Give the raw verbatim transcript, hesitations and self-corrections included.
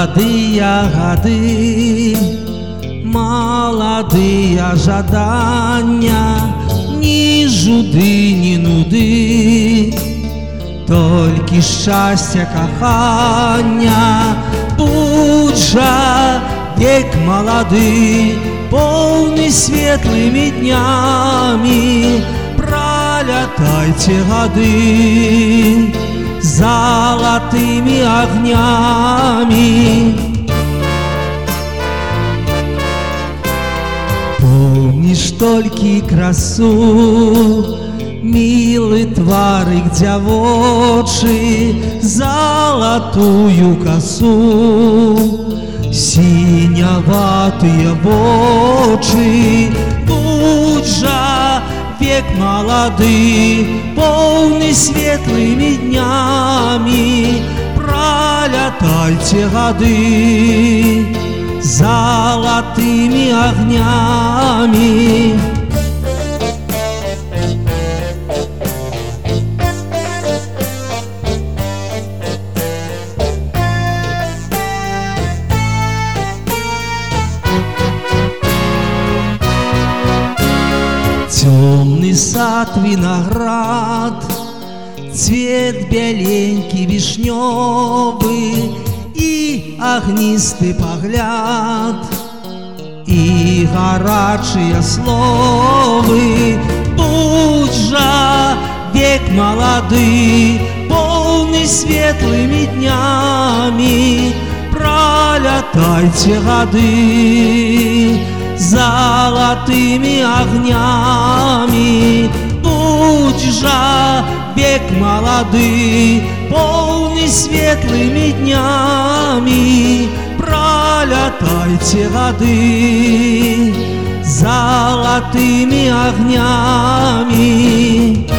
Молодые годы, молодые жадання, ні жуди, ні нуди, тільки щастя, кохання. Будь же век молодий, повний світлими днями, пролетайте годы золотыми огнями. Помнишь только красу, милый тварик девочий, золотую косу, синеватые очи. Будь же век молодый, полный светлыми днями, пролетайте годы золотыми огнями. Темный сад, виноград, цвет беленький вишневый и огнистый погляд, и горячие словы. Будь же век молодый, полный светлыми днями, пролетайте годы золотыми огнями. Будь же век молодый, полный светлыми днями, пролетайте годы золотыми огнями.